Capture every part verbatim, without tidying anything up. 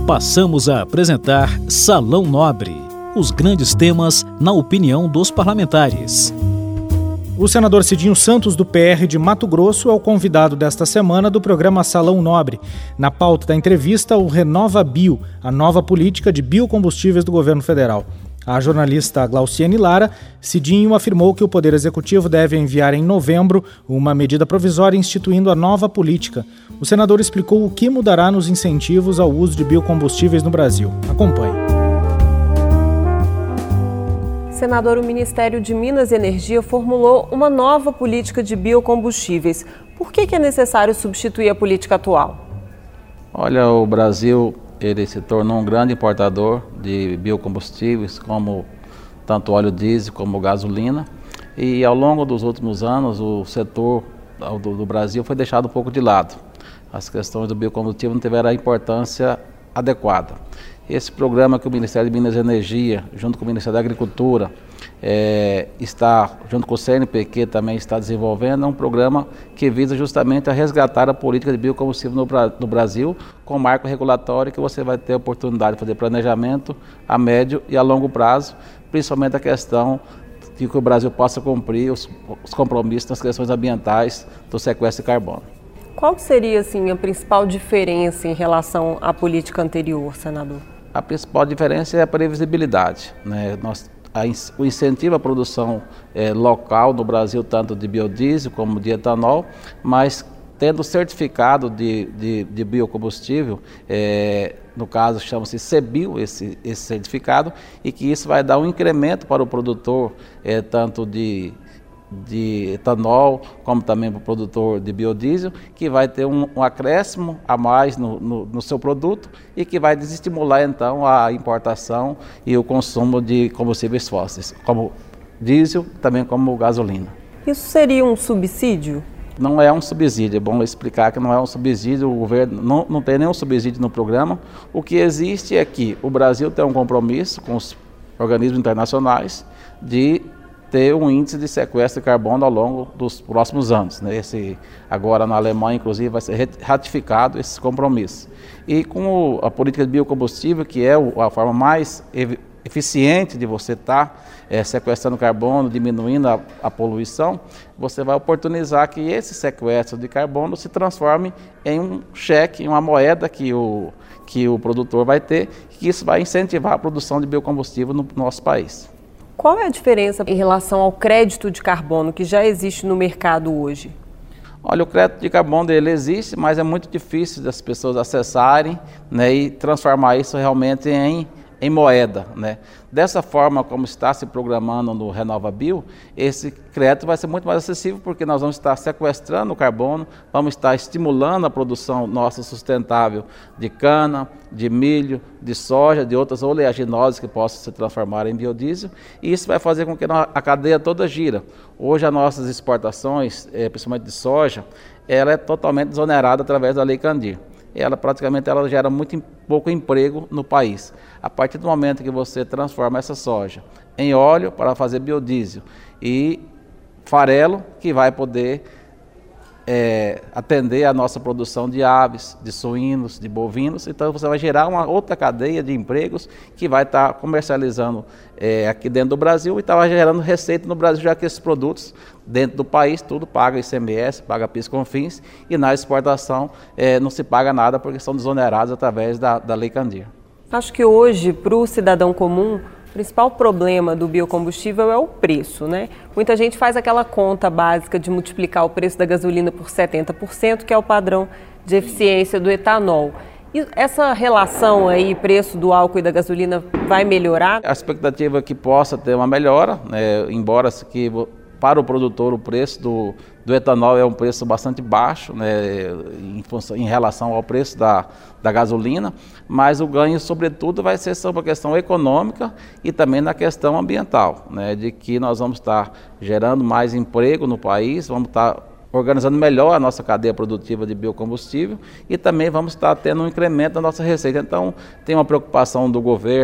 Passamos a apresentar Salão Nobre, os grandes temas na opinião dos parlamentares. O senador Cidinho Santos, do P R de Mato Grosso, é o convidado desta semana do programa Salão Nobre. Na pauta da entrevista, o Renova Bio, a nova política de biocombustíveis do governo federal. A jornalista Glauciane Lara, Cidinho afirmou que o Poder Executivo deve enviar em novembro uma medida provisória instituindo a nova política. O senador explicou o que mudará nos incentivos ao uso de biocombustíveis no Brasil. Acompanhe. Senador, o Ministério de Minas e Energia formulou uma nova política de biocombustíveis. Por que que é necessário substituir a política atual? Olha, o Brasil ele se tornou um grande importador de biocombustíveis, como tanto óleo diesel como gasolina. E ao longo dos últimos anos, o setor do, do Brasil foi deixado um pouco de lado. As questões do biocombustível não tiveram a importância adequada. Esse programa que o Ministério de Minas e Energia, junto com o Ministério da Agricultura, é, está, junto com o C N P Q também está desenvolvendo, é um programa que visa justamente a resgatar a política de biocombustível no, no Brasil, com marco regulatório que você vai ter a oportunidade de fazer planejamento a médio e a longo prazo, principalmente a questão de que o Brasil possa cumprir os, os compromissos nas questões ambientais do sequestro de carbono. Qual seria, assim, a principal diferença em relação à política anterior, senador? A principal diferença é a previsibilidade, né? Nós, a, o incentivo à produção é, local no Brasil, tanto de biodiesel como de etanol, mas tendo certificado de, de, de biocombustível, é, no caso chama-se CBio, esse, esse certificado, e que isso vai dar um incremento para o produtor, é, tanto de de etanol, como também para o produtor de biodiesel, que vai ter um, um acréscimo a mais no, no, no seu produto e que vai desestimular então a importação e o consumo de combustíveis fósseis, como diesel, também como gasolina. Isso seria um subsídio? Não é um subsídio, é bom explicar que não é um subsídio, o governo não, não tem nenhum subsídio no programa. O que existe é que o Brasil tem um compromisso com os organismos internacionais de ter um índice de sequestro de carbono ao longo dos próximos anos, né? Esse, agora na Alemanha, inclusive, vai ser ratificado esse compromisso. E com a política de biocombustível, que é a forma mais eficiente de você estar é, sequestrando carbono, diminuindo a, a poluição, você vai oportunizar que esse sequestro de carbono se transforme em um cheque, em uma moeda que o, que o produtor vai ter, e que isso vai incentivar a produção de biocombustível no nosso país. Qual é a diferença em relação ao crédito de carbono que já existe no mercado hoje? Olha, o crédito de carbono ele existe, mas é muito difícil das pessoas acessarem, né, e transformar isso realmente em, em moeda, né? Dessa forma, como está se programando no Renova Bio, esse crédito vai ser muito mais acessível porque nós vamos estar sequestrando o carbono, vamos estar estimulando a produção nossa sustentável de cana, de milho, de soja, de outras oleaginosas que possam se transformar em biodiesel, e isso vai fazer com que a cadeia toda gira. Hoje as nossas exportações, principalmente de soja, ela é totalmente desonerada através da Lei Candir. Ela praticamente ela gera muito pouco emprego no país. A partir do momento que você transforma essa soja em óleo para fazer biodiesel e farelo, que vai poder é, atender a nossa produção de aves, de suínos, de bovinos, então você vai gerar uma outra cadeia de empregos que vai estar comercializando é, aqui dentro do Brasil e está gerando receita no Brasil, já que esses produtos dentro do país tudo paga I C M S, paga PIS e COFINS, e na exportação é, não se paga nada porque são desonerados através da, da Lei Candir. Acho que hoje, para o cidadão comum, o principal problema do biocombustível é o preço, né? Muita gente faz aquela conta básica de multiplicar o preço da gasolina por setenta por cento, que é o padrão de eficiência do etanol. E essa relação aí, preço do álcool e da gasolina, vai melhorar? A expectativa é que possa ter uma melhora, né? Embora que para o produtor o preço do, do etanol é um preço bastante baixo, né, em, função, em relação ao preço da, da gasolina, mas o ganho, sobretudo, vai ser sobre a questão econômica e também na questão ambiental, né, de que nós vamos estar gerando mais emprego no país, vamos estar organizando melhor a nossa cadeia produtiva de biocombustível e também vamos estar tendo um incremento da nossa receita. Então, tem uma preocupação do governo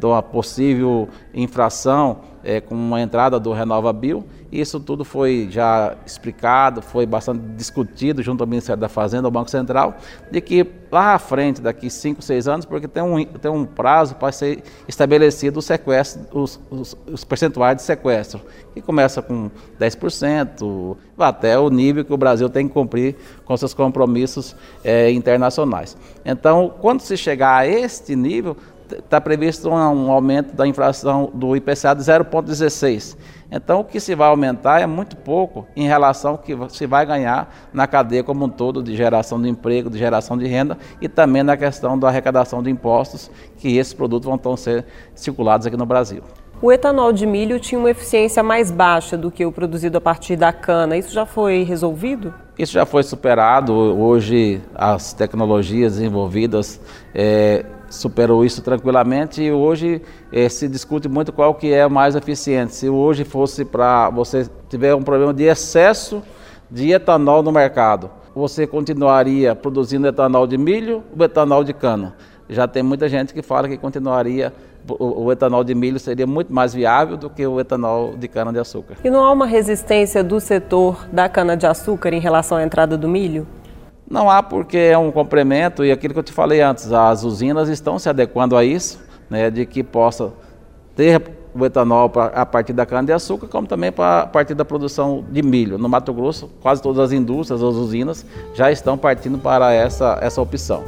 de uma possível infração é, com a entrada do RenovaBio. Isso tudo foi já explicado, foi bastante discutido junto ao Ministério da Fazenda, ao Banco Central, de que lá à frente, daqui cinco, seis anos, porque tem um, tem um prazo para ser estabelecido o sequestro, os, os, os percentuais de sequestro, que começa com dez por cento, até o nível que o Brasil tem que cumprir com seus compromissos é, internacionais. Então, quando se chegar a este nível, está previsto um, um aumento da inflação do I P C A de zero vírgula dezesseis. Então, o que se vai aumentar é muito pouco em relação ao que se vai ganhar na cadeia como um todo de geração de emprego, de geração de renda e também na questão da arrecadação de impostos, que esses produtos vão então ser circulados aqui no Brasil. O etanol de milho tinha uma eficiência mais baixa do que o produzido a partir da cana. Isso já foi resolvido? Isso já foi superado. Hoje, as tecnologias desenvolvidas é, superou isso tranquilamente e hoje eh, se discute muito qual que é mais eficiente. Se hoje fosse para você tiver um problema de excesso de etanol no mercado, você continuaria produzindo etanol de milho ou etanol de cana? Já tem muita gente que fala que continuaria, o, o etanol de milho seria muito mais viável do que o etanol de cana-de-açúcar. E não há uma resistência do setor da cana-de-açúcar em relação à entrada do milho? Não há, porque é um complemento e aquilo que eu te falei antes, as usinas estão se adequando a isso, né, de que possa ter o etanol pra, a partir da cana-de-açúcar, como também pra, a partir da produção de milho. No Mato Grosso, quase todas as indústrias, as usinas, já estão partindo para essa, essa opção.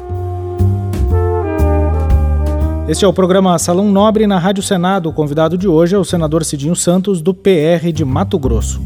Este é o programa Salão Nobre na Rádio Senado. O convidado de hoje é o senador Cidinho Santos, do P R de Mato Grosso.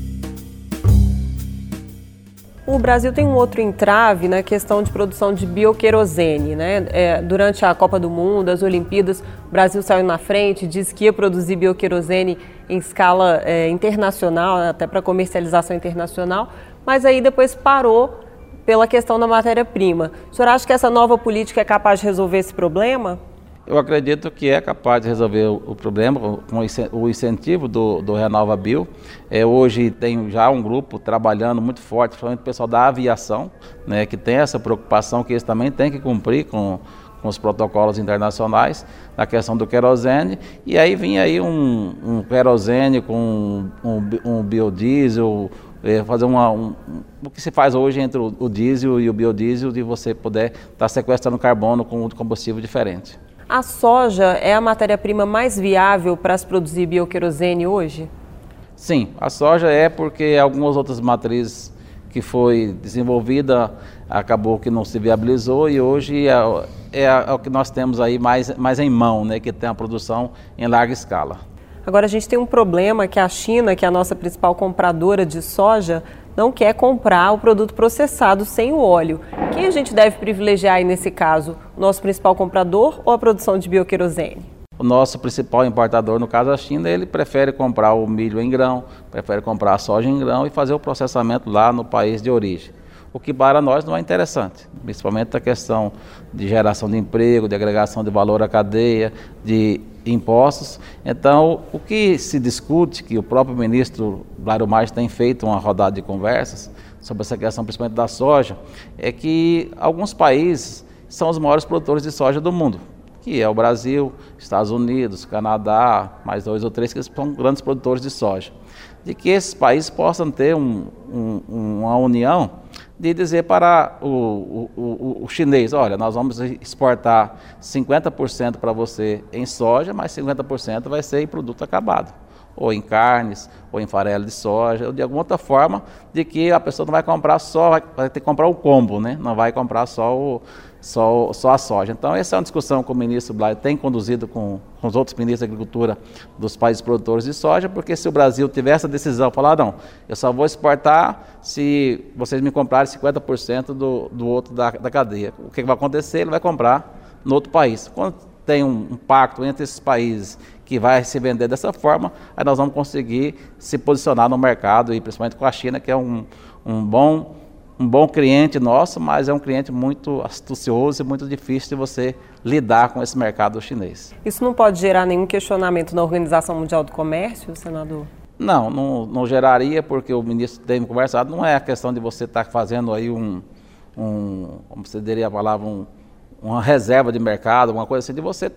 O Brasil tem um outro entrave na questão de produção de bioquerosene, né? É, durante a Copa do Mundo, as Olimpíadas, o Brasil saiu na frente, disse que ia produzir bioquerosene em escala é, internacional, até para comercialização internacional, mas aí depois parou pela questão da matéria-prima. O senhor acha que essa nova política é capaz de resolver esse problema? Eu acredito que é capaz de resolver o problema com o incentivo do, do RenovaBio. É, hoje tem já um grupo trabalhando muito forte, principalmente o pessoal da aviação, né, que tem essa preocupação que eles também têm que cumprir com, com os protocolos internacionais na questão do querosene. E aí vinha aí um, um querosene com um, um biodiesel, é, fazer uma, um, o que se faz hoje entre o, o diesel e o biodiesel, de você poder estar tá sequestrando carbono com outro combustível diferente. A soja é a matéria-prima mais viável para se produzir bioquerosene hoje? Sim, a soja é porque algumas outras matrizes que foi desenvolvida acabou que não se viabilizou e hoje é, é, é o que nós temos aí mais, mais em mão, né, que tem a produção em larga escala. Agora a gente tem um problema que a China, que é a nossa principal compradora de soja, não quer comprar o produto processado sem o óleo. Quem a gente deve privilegiar aí nesse caso? O nosso principal comprador ou a produção de bioquerosene? O nosso principal importador, no caso a China, ele prefere comprar o milho em grão, prefere comprar a soja em grão e fazer o processamento lá no país de origem. O que para nós não é interessante, principalmente a questão de geração de emprego, de agregação de valor à cadeia, de impostos. Então, o que se discute, que o próprio ministro Blairo Maggi tem feito uma rodada de conversas sobre essa questão, principalmente da soja, é que alguns países são os maiores produtores de soja do mundo, que é o Brasil, Estados Unidos, Canadá, mais dois ou três que são grandes produtores de soja. De que esses países possam ter um, um, uma união de dizer para o, o, o, o chinês, olha, nós vamos exportar cinquenta por cento para você em soja, mas cinquenta por cento vai ser em produto acabado, ou em carnes, ou em farelo de soja, ou de alguma outra forma, de que a pessoa não vai comprar só, vai, vai ter que comprar o combo, né? Não vai comprar só, o, só, só a soja. Então, essa é uma discussão que o ministro Blairo tem conduzido com, com os outros ministros da agricultura dos países produtores de soja, porque se o Brasil tiver essa decisão, falar, não, eu só vou exportar se vocês me comprarem cinquenta por cento do, do outro da, da cadeia. O que vai acontecer? Ele vai comprar no outro país. Quando tem um, um pacto entre esses países que vai se vender dessa forma, aí nós vamos conseguir se posicionar no mercado, e principalmente com a China, que é um, um, bom, um bom cliente nosso, mas é um cliente muito astucioso e muito difícil de você lidar com esse mercado chinês. Isso não pode gerar nenhum questionamento na Organização Mundial do Comércio, senador? Não, não, não geraria, porque o ministro tem conversado, não é a questão de você estar fazendo aí um, um como você diria a palavra, um, uma reserva de mercado, uma coisa assim, de você estar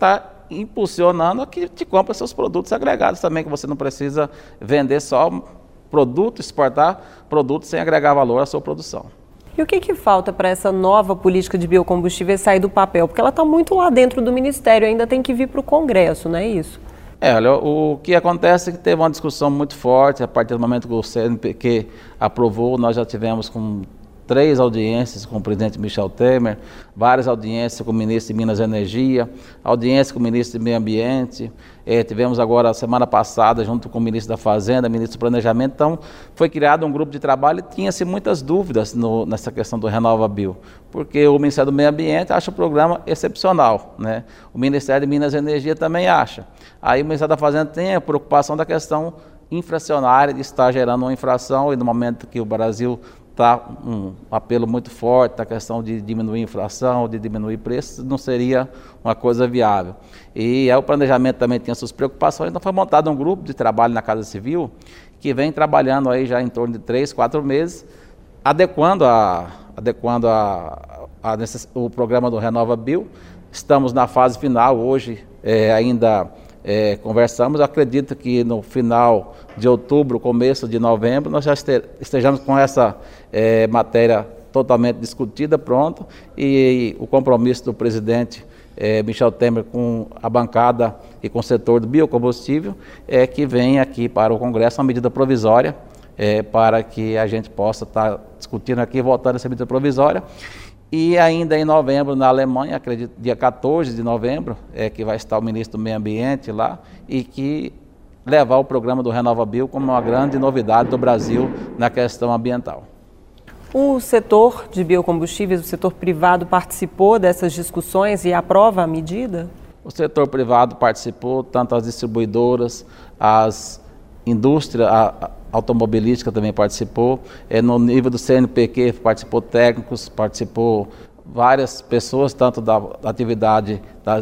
impulsionando a que te compra seus produtos agregados também, que você não precisa vender só produto, exportar produto sem agregar valor à sua produção. E o que, que falta para essa nova política de biocombustíveis sair do papel? Porque ela está muito lá dentro do Ministério, ainda tem que vir para o Congresso, não é isso? É, olha, o que acontece é que teve uma discussão muito forte, a partir do momento que o C N Pq aprovou, nós já tivemos com três audiências com o presidente Michel Temer, várias audiências com o ministro de Minas e Energia, audiência com o ministro do Meio Ambiente, eh, tivemos agora, semana passada, junto com o ministro da Fazenda, ministro do Planejamento, então foi criado um grupo de trabalho e tinha-se muitas dúvidas no, nessa questão do RenovaBio, porque o Ministério do Meio Ambiente acha o programa excepcional, né? O Ministério de Minas e Energia também acha. Aí o Ministério da Fazenda tem a preocupação da questão inflacionária, de estar gerando uma inflação, e no momento que o Brasil está um apelo muito forte na questão de diminuir a inflação, de diminuir preços, não seria uma coisa viável. E aí o planejamento também tinha suas preocupações, então foi montado um grupo de trabalho na Casa Civil que vem trabalhando aí já em torno de três, quatro meses, adequando, a, adequando a, a necess... o programa do RenovaBio. Estamos na fase final, hoje é, ainda é, conversamos, eu acredito que no final de outubro, começo de novembro, nós já estejamos com essa é, matéria totalmente discutida, pronto, e, e o compromisso do presidente é, Michel Temer com a bancada e com o setor do biocombustível é que vem aqui para o Congresso uma medida provisória é, para que a gente possa estar discutindo aqui, votando essa medida provisória. E ainda em novembro, na Alemanha, acredito, dia quatorze de novembro, é que vai estar o ministro do Meio Ambiente lá e que levar o programa do RenovaBio como uma grande novidade do Brasil na questão ambiental. O setor de biocombustíveis, o setor privado, participou dessas discussões e aprova a medida? O setor privado participou, tanto as distribuidoras, as indústrias, a, a automobilística também participou, é, no nível do C N Pq participou técnicos, participou várias pessoas, tanto da, da atividade da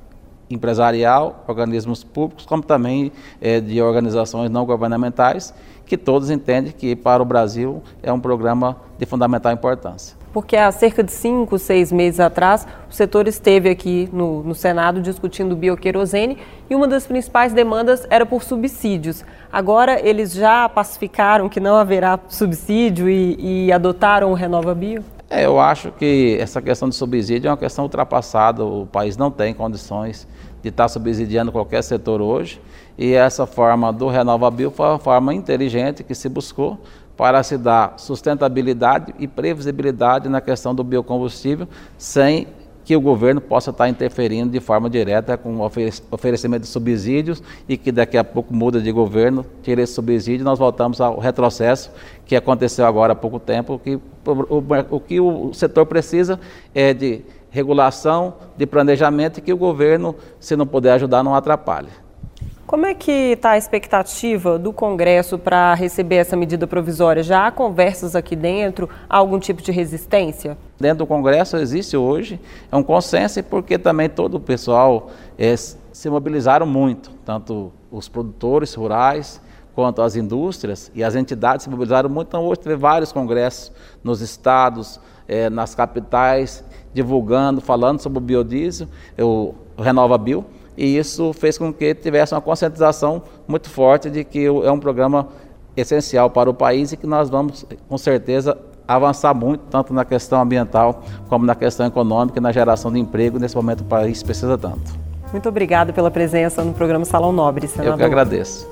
empresarial, organismos públicos, como também é, de organizações não governamentais, que todos entendem que para o Brasil é um programa de fundamental importância. Porque há cerca de cinco, seis meses atrás, o setor esteve aqui no, no Senado discutindo o bioquerosene e uma das principais demandas era por subsídios. Agora eles já pacificaram que não haverá subsídio e, e adotaram o RenovaBio? É, eu acho que essa questão de subsídio é uma questão ultrapassada, o país não tem condições de estar subsidiando qualquer setor hoje, e essa forma do RenovaBio foi uma forma inteligente que se buscou para se dar sustentabilidade e previsibilidade na questão do biocombustível, sem que o governo possa estar interferindo de forma direta com o oferecimento de subsídios e que daqui a pouco muda de governo, tira esse subsídio e nós voltamos ao retrocesso que aconteceu agora há pouco tempo, que o, o que o setor precisa é de regulação, de planejamento e que o governo, se não puder ajudar, não atrapalhe. Como é que está a expectativa do Congresso para receber essa medida provisória? Já há conversas aqui dentro? Há algum tipo de resistência? Dentro do Congresso existe hoje, é um consenso, porque também todo o pessoal é, se mobilizaram muito, tanto os produtores rurais, quanto as indústrias e as entidades se mobilizaram muito. Então hoje teve vários congressos nos estados, é, nas capitais, divulgando, falando sobre o biodiesel, o RenovaBio. E isso fez com que tivesse uma conscientização muito forte de que é um programa essencial para o país e que nós vamos, com certeza, avançar muito, tanto na questão ambiental como na questão econômica e na geração de emprego. Nesse momento o país precisa tanto. Muito obrigada pela presença no programa Salão Nobre, senador. Eu que agradeço.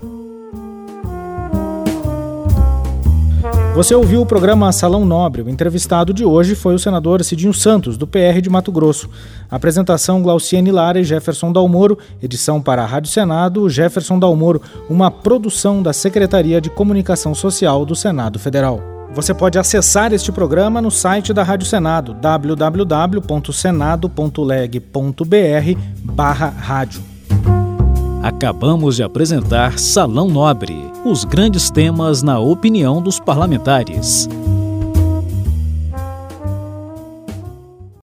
Você ouviu o programa Salão Nobre. O entrevistado de hoje foi o senador Cidinho Santos, do P R de Mato Grosso. Apresentação Glauciane Lara e Jefferson Dalmoro. Edição para a Rádio Senado, Jefferson Dalmoro, uma produção da Secretaria de Comunicação Social do Senado Federal. Você pode acessar este programa no site da Rádio Senado, w w w ponto senado ponto leg ponto b r barra rádio. Acabamos de apresentar Salão Nobre, os grandes temas na opinião dos parlamentares.